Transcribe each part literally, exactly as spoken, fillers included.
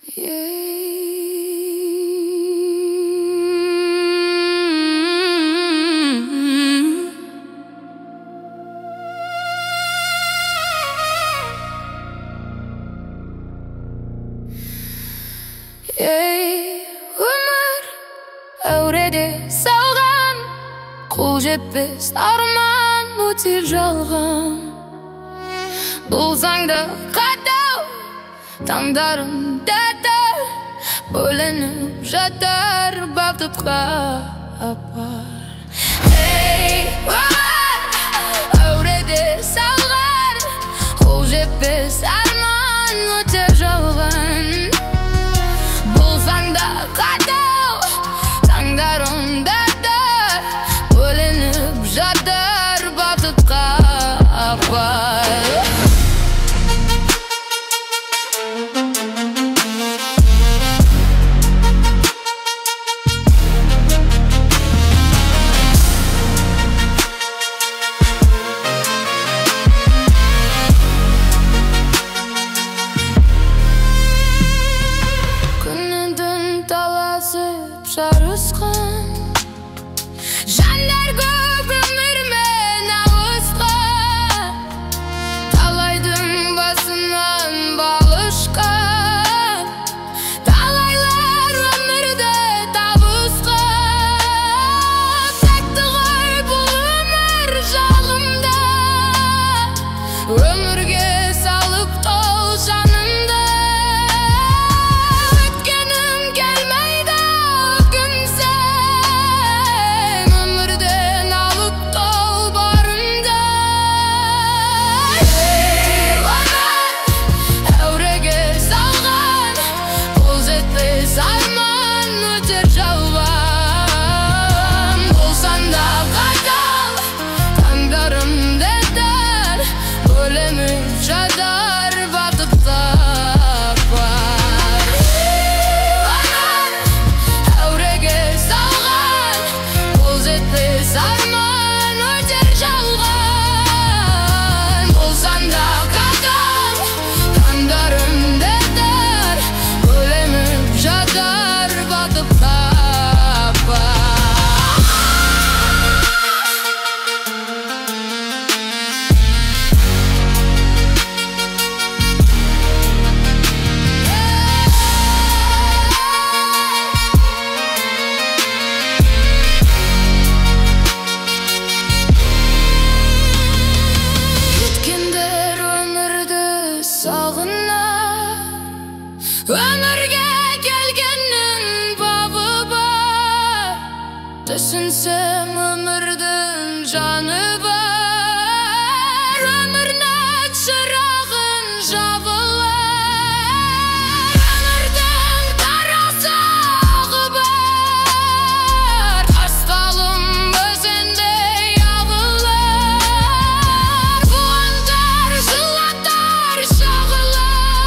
Өмір әуреде салған, қол жетпес арман өтер жалған. Болсаң да қатал, таңдарым тәтті, бөленіп жатар бақытқа апар. Ей, өмір әуреде салған, қол жетпес арман өтер жалған. Болсаң да қатал, таңдарым тәтті, бөленіп жатар бақытқа апар. Жарысқан жандар көп өмірмен алысқан, талайдың басынан бал ұшқан, талайлар өмірді табысқан. Тәтті ғой бұл өмір жағымда, өмірге салып тол жанымды. Өмірге келгеннің бабы бар, түсінсем өмірдің жаны бар. Өмірнің шырағын жабылар, өмірдің тарасы ағы бар. Аспалым өзендей ағылар, буындар жылатар шағылар.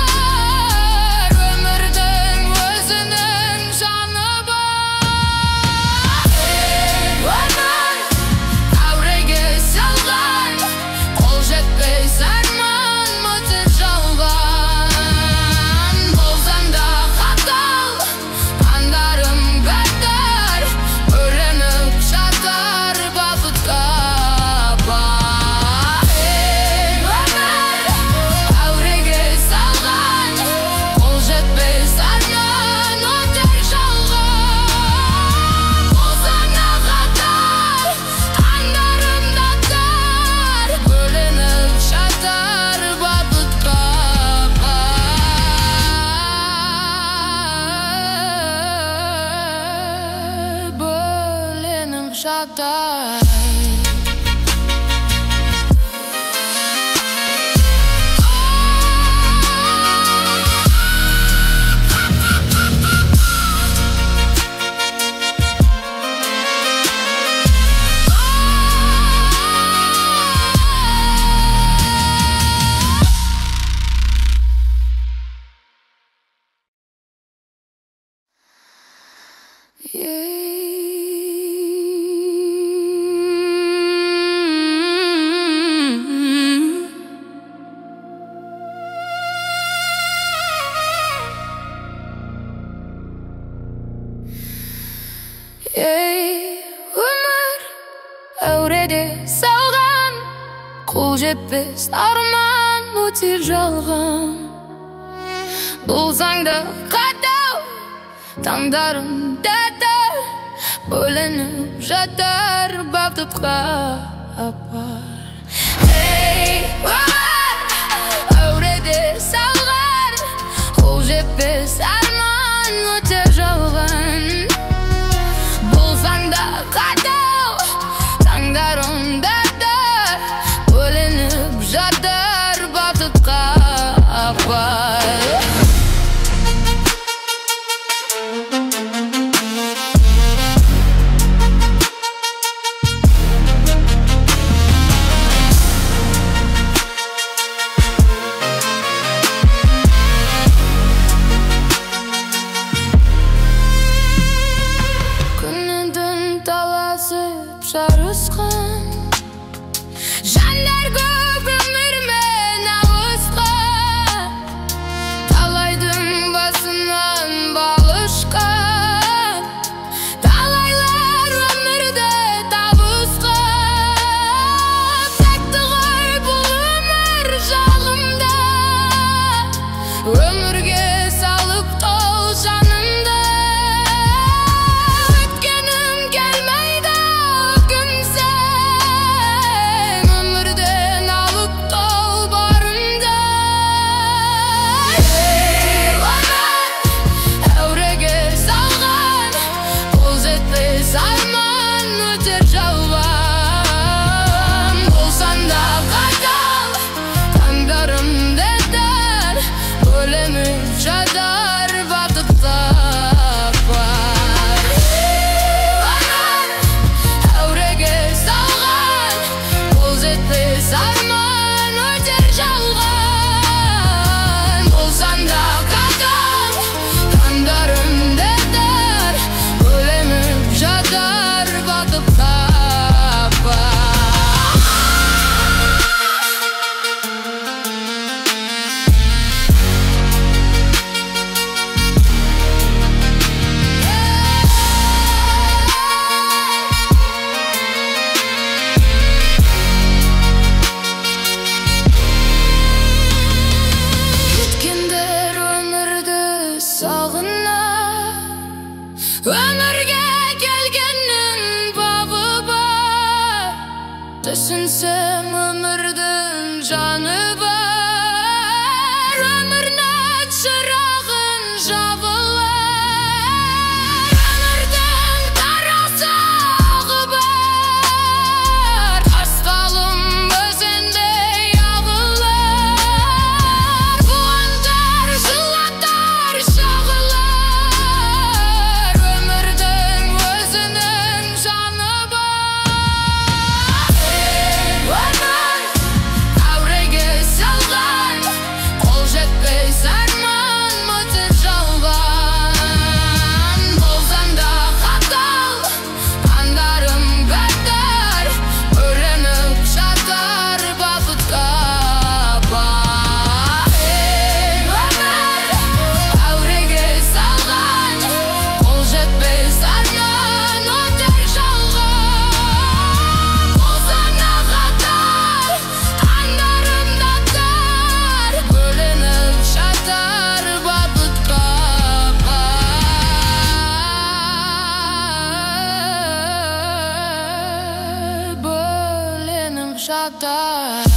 Жатар yeah. салған, қол жетпес арман өтер жалған. Болсаң да қатал, таңдарым тәтті, бөленіп жатар бақытқа апар. Ей, әуреде салған, қол жетпес арман өтер жалған. Болсаң да қатал, таңдарым тәтті, бөленіп жатар бақытқа апар. Жарысқан жандар көп өмірмен алысқан, талайдың басынан бал ұшқан, талайлар өмірді табысқан. Тәтті ғой бұл өмір жағымда, өмірге салып тол жанымды. Өмірге келгеннің бабы бар, түсінсем өмірдің жаны бар. Өмірнің шырағын жабылар, өмірдің тарасағы бар, тасталым өзендей ағылар. Буындар, жылатар, шағылар, shut up.